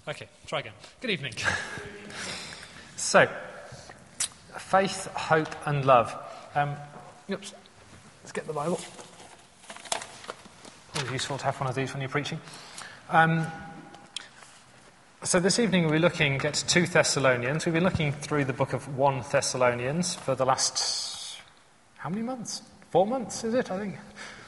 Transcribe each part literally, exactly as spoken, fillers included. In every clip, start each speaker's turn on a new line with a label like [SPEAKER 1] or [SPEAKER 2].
[SPEAKER 1] Okay, try again. Good evening.
[SPEAKER 2] So, faith, hope and love. Um, oops, let's get the Bible. Always useful to have one of these when you're preaching. Um, so this evening we're looking at two Thessalonians. We've been looking through the book of First Thessalonians for the last, how many months? Four months, is it, I think?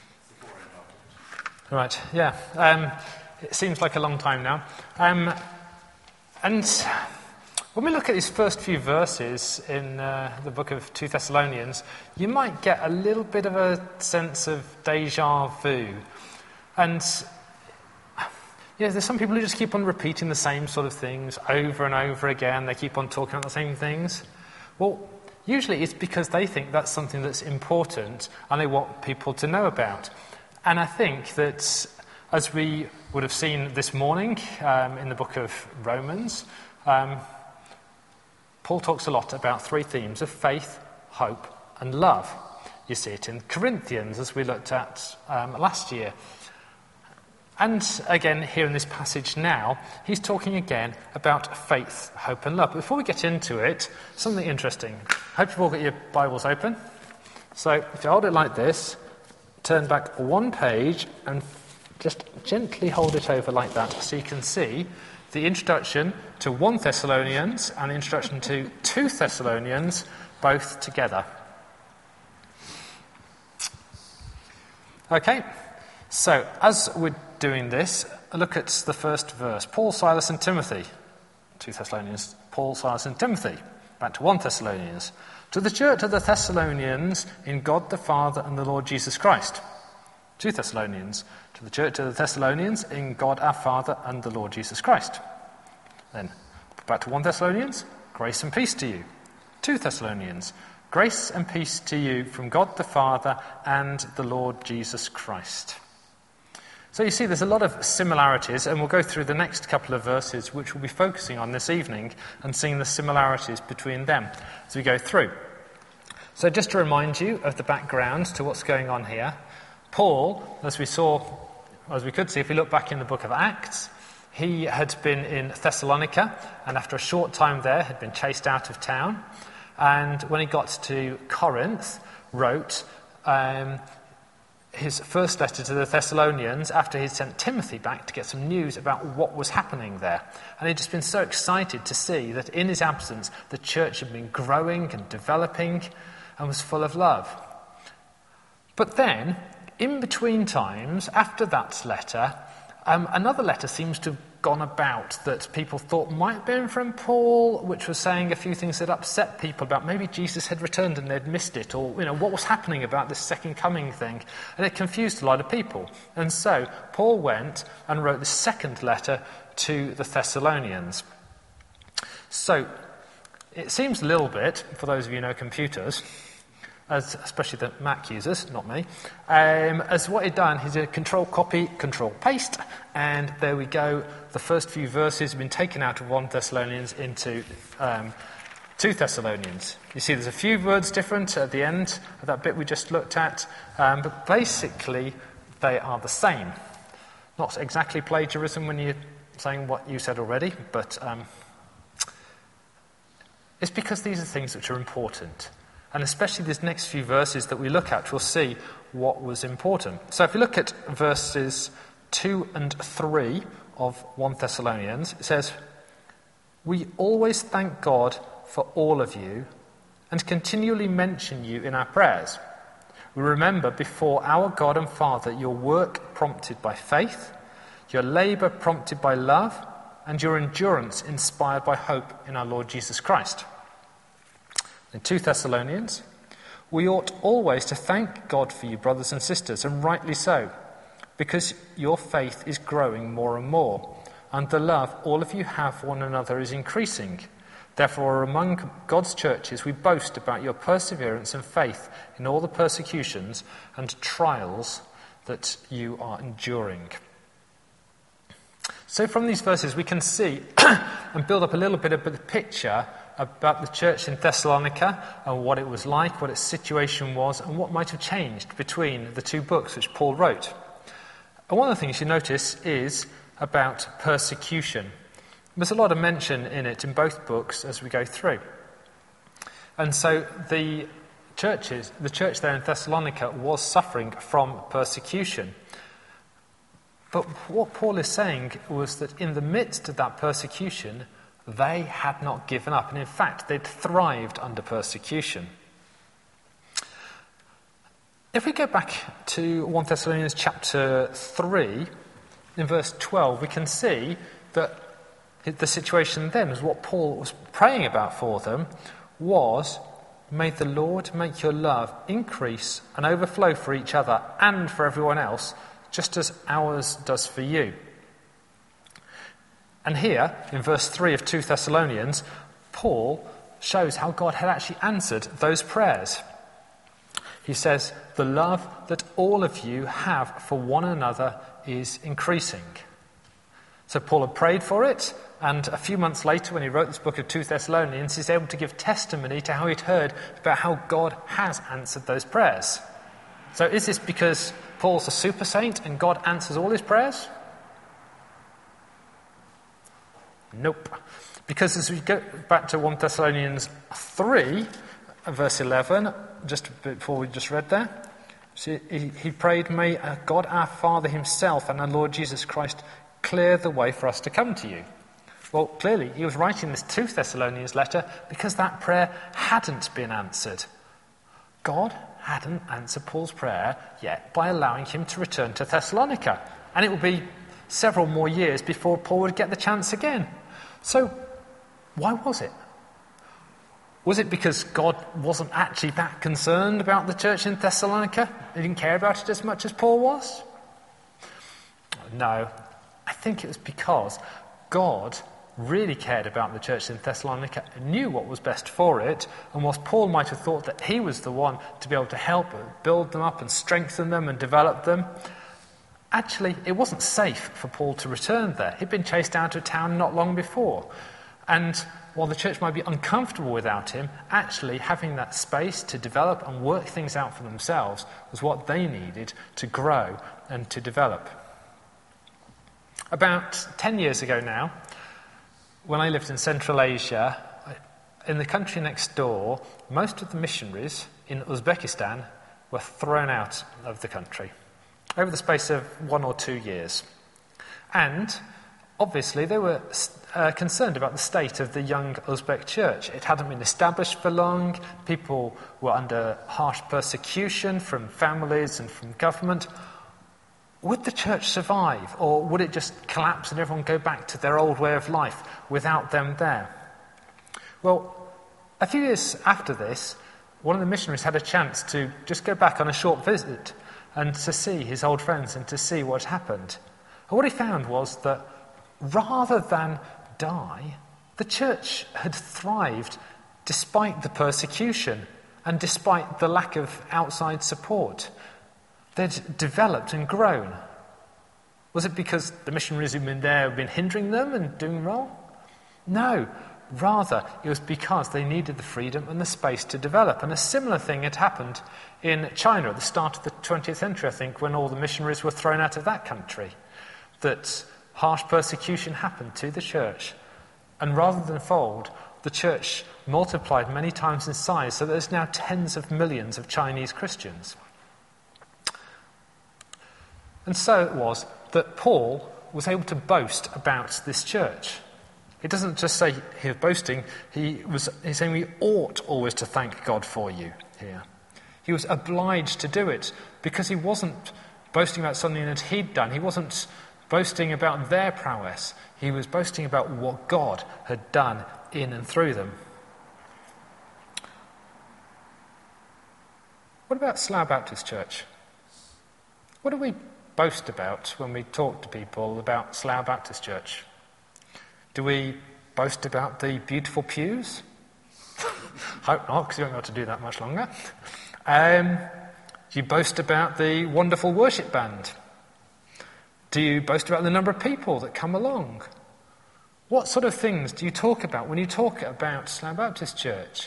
[SPEAKER 2] Right, yeah. Um, it seems like a long time now. Um, and when we look at these first few verses in uh, the book of Second Thessalonians, you might get a little bit of a sense of deja vu. And yeah, there's some people who just keep on repeating the same sort of things over and over again. They keep on talking about the same things. Well, usually it's because they think that's something that's important and they want people to know about. And I think that, as we would have seen this morning um, in the book of Romans, um, Paul talks a lot about three themes of faith, hope and love. You see it in Corinthians, as we looked at um, last year. And again, here in this passage now, he's talking again about faith, hope and love. But before we get into it, something interesting. I hope you've all got your Bibles open. So if you hold it like this, turn back one page and just gently hold it over like that so you can see the introduction to First Thessalonians and the introduction to Second Thessalonians both together. Okay, so as we're doing this, look at the first verse. Paul, Silas and Timothy. Second Thessalonians, Paul, Silas and Timothy. Back to First Thessalonians. To the church of the Thessalonians in God the Father and the Lord Jesus Christ. Second Thessalonians. To the church of the Thessalonians in God our Father and the Lord Jesus Christ. Then back to First Thessalonians. Grace and peace to you. Second Thessalonians. Grace and peace to you from God the Father and the Lord Jesus Christ. So you see there's a lot of similarities, and we'll go through the next couple of verses which we'll be focusing on this evening and seeing the similarities between them as we go through. So just to remind you of the background to what's going on here, Paul, as we saw, as we could see if we look back in the book of Acts, he had been in Thessalonica and after a short time there had been chased out of town, and when he got to Corinth wrote um, his first letter to the Thessalonians after he'd sent Timothy back to get some news about what was happening there. And he'd just been so excited to see that in his absence the church had been growing and developing and was full of love. But then, in between times, after that letter, um, another letter seems to have gone about that people thought might have been from Paul, which was saying a few things that upset people about maybe Jesus had returned and they'd missed it, or you know what was happening about this second coming thing, and it confused a lot of people. And so Paul went and wrote the second letter to the Thessalonians. So it seems a little bit, for those of you who know computers, as especially the Mac users, not me, um, as what he'd done, he's a control copy, control paste, and there we go. The first few verses have been taken out of First Thessalonians into um, Second Thessalonians. You see there's a few words different at the end of that bit we just looked at, um, but basically they are the same. Not exactly plagiarism when you're saying what you said already, but um, it's because these are things which are important. And especially these next few verses that we look at, we'll see what was important. So if you look at verses two and three of First Thessalonians, it says, "We always thank God for all of you and continually mention you in our prayers. We remember before our God and Father your work prompted by faith, your labour prompted by love, and your endurance inspired by hope in our Lord Jesus Christ." In Second Thessalonians, "We ought always to thank God for you, brothers and sisters, and rightly so, because your faith is growing more and more, and the love all of you have for one another is increasing. Therefore, among God's churches, we boast about your perseverance and faith in all the persecutions and trials that you are enduring." So from these verses, we can see and build up a little bit of the picture about the church in Thessalonica and what it was like, what its situation was, and what might have changed between the two books which Paul wrote. And one of the things you notice is about persecution. There's a lot of mention in it in both books as we go through. And so the churches, the church there in Thessalonica was suffering from persecution. But what Paul is saying was that in the midst of that persecution, they had not given up. And in fact, they'd thrived under persecution. If we go back to First Thessalonians chapter three, in verse twelve, we can see that the situation then was what Paul was praying about for them was, may the Lord make your love increase and overflow for each other and for everyone else, just as ours does for you. And here, in verse three of Second Thessalonians, Paul shows how God had actually answered those prayers. He says, the love that all of you have for one another is increasing. So Paul had prayed for it, and a few months later, when he wrote this book of Second Thessalonians, he's able to give testimony to how he'd heard about how God has answered those prayers. So is this because Paul's a super saint and God answers all his prayers? Nope. Because as we go back to First Thessalonians three, verse eleven, just before we just read there, so he, he prayed, may God our Father himself and our Lord Jesus Christ clear the way for us to come to you. Well, clearly, he was writing this to Thessalonians letter because that prayer hadn't been answered. God hadn't answered Paul's prayer yet by allowing him to return to Thessalonica. And it would be several more years before Paul would get the chance again. So, why was it? Was it because God wasn't actually that concerned about the church in Thessalonica? He didn't care about it as much as Paul was? No. I think it was because God really cared about the church in Thessalonica and knew what was best for it, and whilst Paul might have thought that he was the one to be able to help build them up and strengthen them and develop them, actually it wasn't safe for Paul to return there. He'd been chased out of town not long before, and while the church might be uncomfortable without him, actually having that space to develop and work things out for themselves was what they needed to grow and to develop. About ten years ago now, when I lived in Central Asia, in the country next door, most of the missionaries in Uzbekistan were thrown out of the country over the space of one or two years. And obviously they were uh, concerned about the state of the young Uzbek church. It hadn't been established for long. People were under harsh persecution from families and from government. Would the church survive, or would it just collapse and everyone go back to their old way of life without them there? Well, a few years after this, one of the missionaries had a chance to just go back on a short visit and to see his old friends and to see what happened. And what he found was that rather than die, the church had thrived despite the persecution and despite the lack of outside support. They'd developed and grown. Was it because the missionaries who'd been there had been hindering them and doing wrong? No. Rather, it was because they needed the freedom and the space to develop. And a similar thing had happened in China at the start of the twentieth century, I think, when all the missionaries were thrown out of that country. That harsh persecution happened to the church. And rather than fold, the church multiplied many times in size, so there's now tens of millions of Chinese Christians. And so it was that Paul was able to boast about this church. He doesn't just say he was boasting, he was he's saying we ought always to thank God for you here. He was obliged to do it because he wasn't boasting about something that he'd done. He wasn't boasting about their prowess. He was boasting about what God had done in and through them. What about Slough Baptist Church? What do we boast about when we talk to people about Slough Baptist Church? Do we boast about the beautiful pews? Hope not, because you won't be able to do that much longer. Um, do you boast about the wonderful worship band? Do you boast about the number of people that come along? What sort of things do you talk about when you talk about Slough Baptist Church?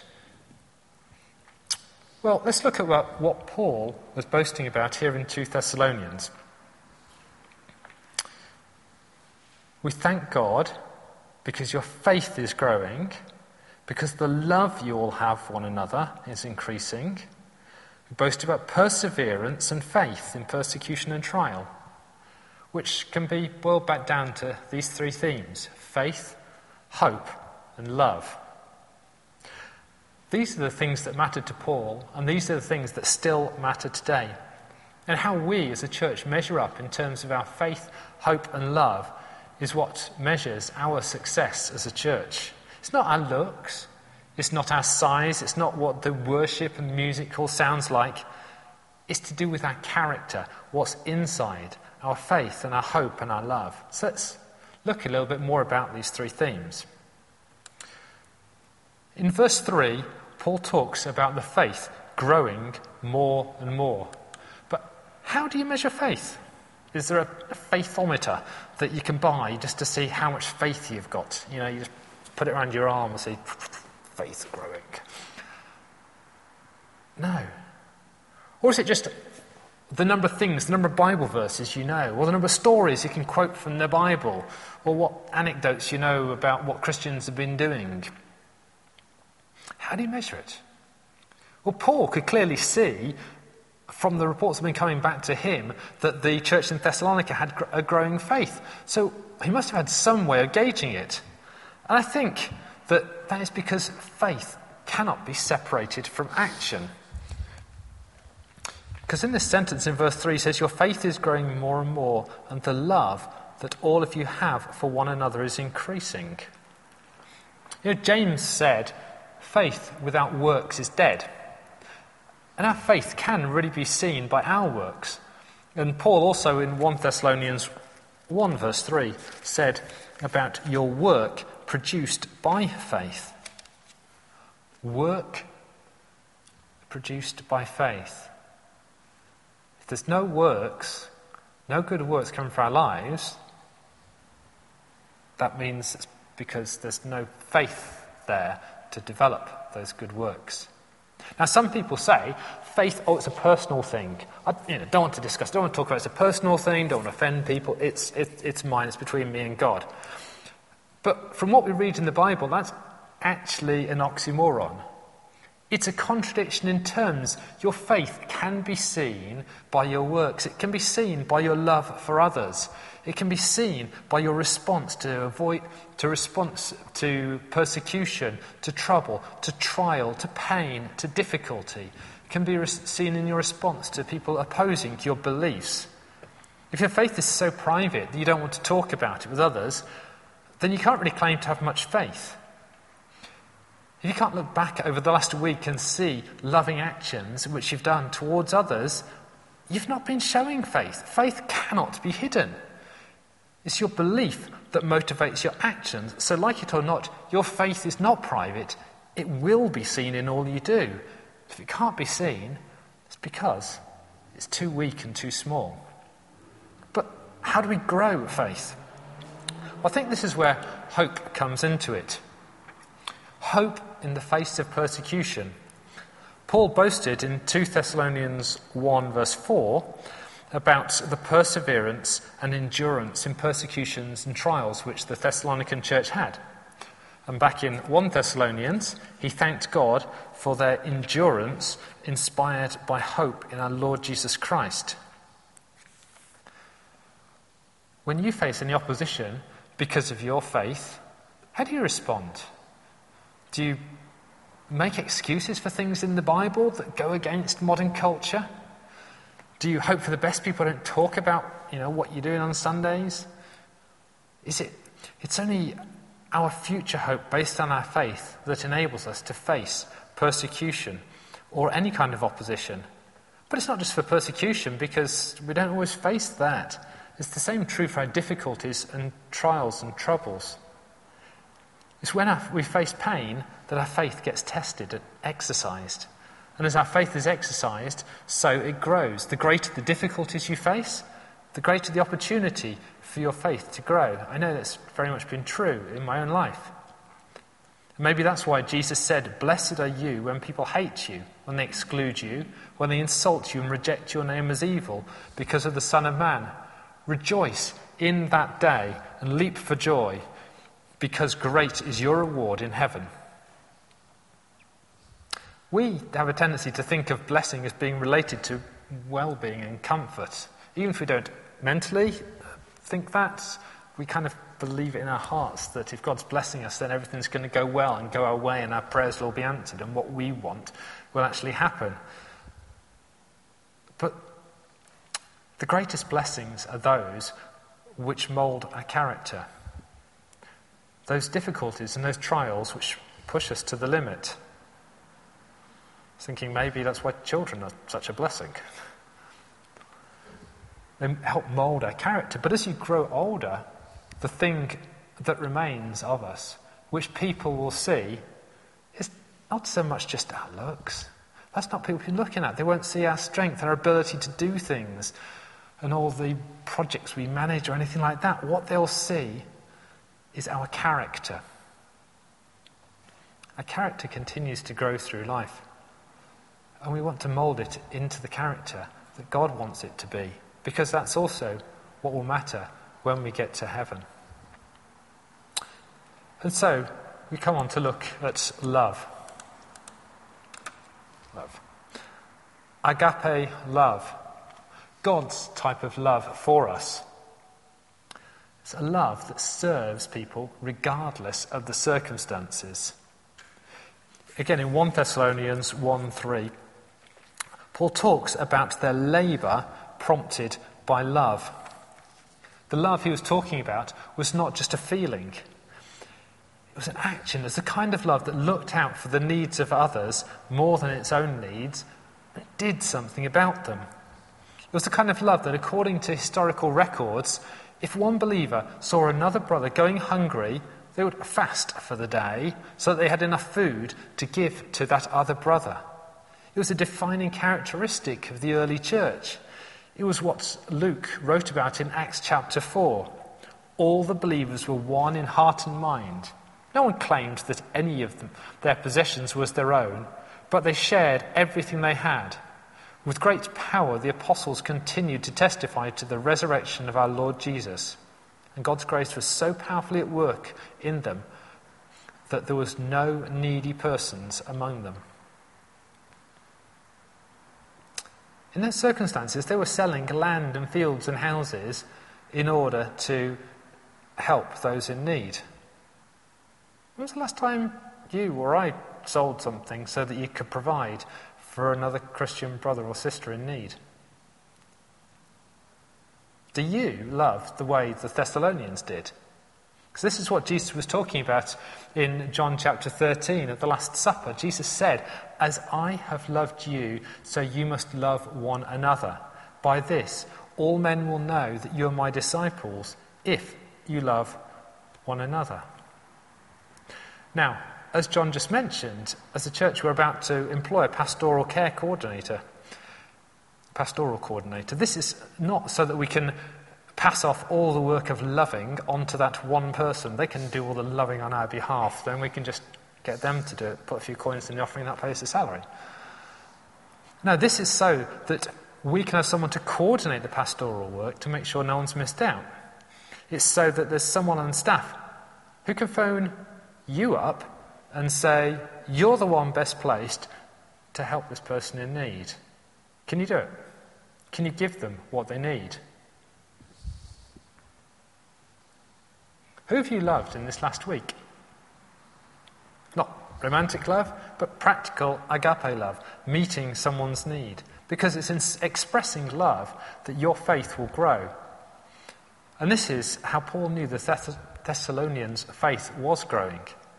[SPEAKER 2] Well, let's look at what, what Paul was boasting about here in Second Thessalonians. We thank God because your faith is growing, because the love you all have for one another is increasing. We boast about perseverance and faith in persecution and trial, which can be boiled back down to these three themes: faith, hope, and love. These are the things that mattered to Paul, and these are the things that still matter today. And how we as a church measure up in terms of our faith, hope, and love is what measures our success as a church. It's not our looks, it's not our size, it's not what the worship and music all sounds like. It's to do with our character, what's inside, our faith and our hope and our love. So let's look a little bit more about these three themes. In verse three, Paul talks about the faith growing more and more. But how do you measure faith? Is there a, a faithometer that you can buy just to see how much faith you've got? You know, you just put it around your arm and say, faith growing. No. Or is it just the number of things, the number of Bible verses you know, or the number of stories you can quote from the Bible, or what anecdotes you know about what Christians have been doing? How do you measure it? Well, Paul could clearly see from the reports that have been coming back to him that the church in Thessalonica had a growing faith. So he must have had some way of gauging it. And I think that that is because faith cannot be separated from action. Because in this sentence in verse three, it says, your faith is growing more and more, and the love that all of you have for one another is increasing. You know, James said, faith without works is dead. And our faith can really be seen by our works. And Paul also in First Thessalonians one verse three said about your work produced by faith. Work produced by faith. If there's no works, no good works coming for our lives, that means it's because there's no faith there to develop those good works. Now, some people say faith, oh, it's a personal thing. I you know, don't want to discuss, don't want to talk about it. It's a personal thing, don't want to offend people. It's, it, it's mine, it's between me and God. But from what we read in the Bible, that's actually an oxymoron. It's a contradiction in terms. Your faith can be seen by your works. It can be seen by your love for others. It can be seen by your response to avoid, to response to persecution, to trouble, to trial, to pain, to difficulty. It can be res- seen in your response to people opposing your beliefs. If your faith is so private that you don't want to talk about it with others, then you can't really claim to have much faith. If you can't look back over the last week and see loving actions which you've done towards others, you've not been showing faith. Faith cannot be hidden. It's your belief that motivates your actions. So like it or not, your faith is not private. It will be seen in all you do. If it can't be seen, it's because it's too weak and too small. But how do we grow faith? Well, I think this is where hope comes into it. Hope in the face of persecution. Paul boasted in Second Thessalonians one verse four about the perseverance and endurance in persecutions and trials which the Thessalonican church had. And back in First Thessalonians, he thanked God for their endurance inspired by hope in our Lord Jesus Christ. When you face any opposition because of your faith, how do you respond? Do you make excuses for things in the Bible that go against modern culture? Do you hope for the best people don't talk about, you know, what you're doing on Sundays? Is it? It's only our future hope based on our faith that enables us to face persecution or any kind of opposition. But it's not just for persecution, because we don't always face that. It's the same true for our difficulties and trials and troubles. It's when our, we face pain that our faith gets tested and exercised. And as our faith is exercised, so it grows. The greater the difficulties you face, the greater the opportunity for your faith to grow. I know that's very much been true in my own life. And maybe that's why Jesus said, blessed are you when people hate you, when they exclude you, when they insult you and reject your name as evil because of the Son of Man. Rejoice in that day and leap for joy, because great is your reward in heaven. We have a tendency to think of blessing as being related to well-being and comfort. Even if we don't mentally think that, we kind of believe it in our hearts that if God's blessing us, then everything's going to go well and go our way and our prayers will be answered and what we want will actually happen. But the greatest blessings are those which mould our character. Those difficulties and those trials which push us to the limit. I was thinking maybe that's why children are such a blessing. They help mould our character. But as you grow older, the thing that remains of us, which people will see, is not so much just our looks. That's not people we're looking at. They won't see our strength, our ability to do things, and all the projects we manage or anything like that. What they'll see is our character. Our character continues to grow through life. And we want to mould it into the character that God wants it to be, because that's also what will matter when we get to heaven. And so, we come on to look at love. Love. Agape love. God's type of love for us. It's a love that serves people regardless of the circumstances. Again, in First Thessalonians one three, Paul talks about their labour prompted by love. The love he was talking about was not just a feeling. It was an action. It was the kind of love that looked out for the needs of others more than its own needs, but did something about them. It was the kind of love that, according to historical records, if one believer saw another brother going hungry, they would fast for the day so that they had enough food to give to that other brother. It was a defining characteristic of the early church. It was what Luke wrote about in Acts chapter four. All the believers were one in heart and mind. No one claimed that any of them, their possessions was their own, but they shared everything they had. With great power, the apostles continued to testify to the resurrection of our Lord Jesus. And God's grace was so powerfully at work in them that there was no needy persons among them. In those circumstances, they were selling land and fields and houses in order to help those in need. When was the last time you or I sold something so that you could provide for another Christian brother or sister in need? Do you love the way the Thessalonians did? Because this is what Jesus was talking about in John chapter thirteen at the Last Supper. Jesus said, "As I have loved you, so you must love one another. By this, all men will know that you are my disciples, if you love one another." Now, as John just mentioned, as a church we're about to employ a pastoral care coordinator. Pastoral coordinator. This is not so that we can pass off all the work of loving onto that one person. They can do all the loving on our behalf. Then we can just get them to do it, put a few coins in the offering, that pays the salary. No, this is so that we can have someone to coordinate the pastoral work to make sure no one's missed out. It's so that there's someone on staff who can phone you up and say, "You're the one best placed to help this person in need. Can you do it? Can you give them what they need?" Who have you loved in this last week? Not romantic love, but practical agape love, meeting someone's need. Because it's in expressing love that your faith will grow. And this is how Paul knew the Thess- Thessalonians' faith was growing.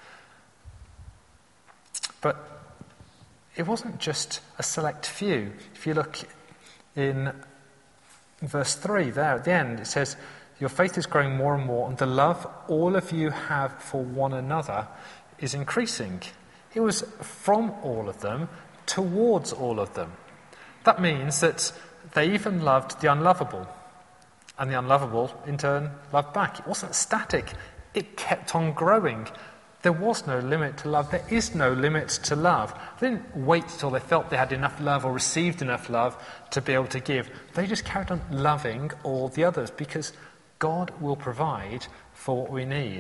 [SPEAKER 2] But it wasn't just a select few. If you look in verse three there at the end, it says, "Your faith is growing more and more, and the love all of you have for one another is increasing." It was from all of them towards all of them. That means that they even loved the unlovable, and the unlovable in turn loved back. It wasn't static. It kept on growing. There was no limit to love. There is no limit to love. They didn't wait till they felt they had enough love or received enough love to be able to give. They just carried on loving all the others because God will provide for what we need.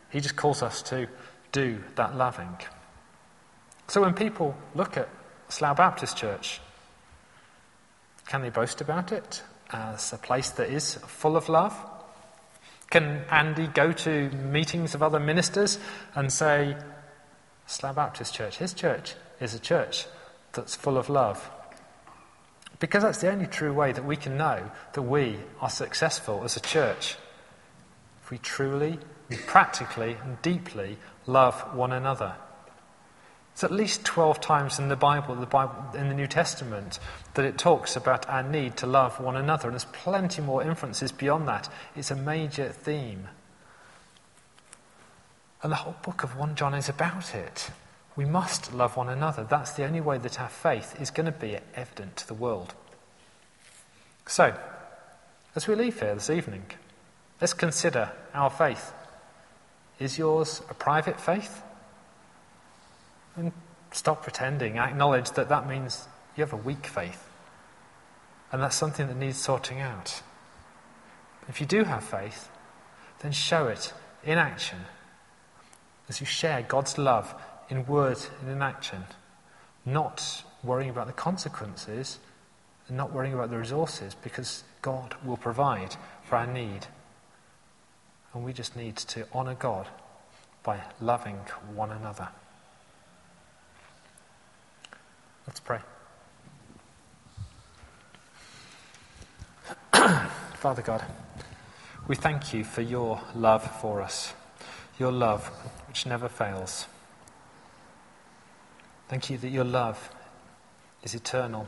[SPEAKER 2] He just calls us to do that loving. So when people look at Slough Baptist Church, can they boast about it as a place that is full of love? Can Andy go to meetings of other ministers and say, Slough Baptist Church, his church, is a church that's full of love? Because that's the only true way that we can know that we are successful as a church. If we truly, and practically, and deeply love one another. It's at least twelve times in the Bible, the Bible, in the New Testament, that it talks about our need to love one another. And there's plenty more inferences beyond that. It's a major theme. And the whole book of First John is about it. We must love one another. That's the only way that our faith is going to be evident to the world. So, as we leave here this evening, let's consider our faith. Is yours a private faith? And stop pretending. Acknowledge that that means you have a weak faith. And that's something that needs sorting out. If you do have faith, then show it in action. As you share God's love in word and in action. Not worrying about the consequences and not worrying about the resources, because God will provide for our need. And we just need to honour God by loving one another. Let's pray. Father God, we thank you for your love for us, your love which never fails. Thank you that your love is eternal.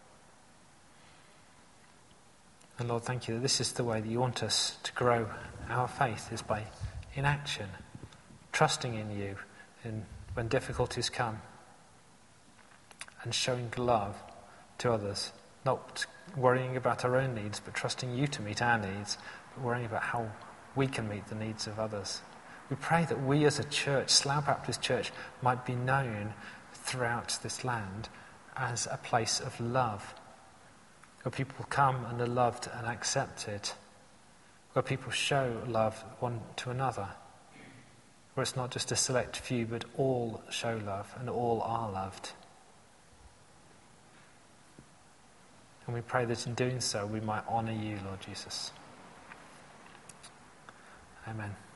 [SPEAKER 2] And Lord, thank you that this is the way that you want us to grow our faith, is by inaction, trusting in you in, when difficulties come, and showing love to others, not worrying about our own needs, but trusting you to meet our needs, but worrying about how we can meet the needs of others. We pray that we as a church, Slough Baptist Church, might be known throughout this land as a place of love, where people come and are loved and accepted, where people show love one to another, where it's not just a select few, but all show love and all are loved. And we pray that in doing so we might honour you, Lord Jesus. Amen.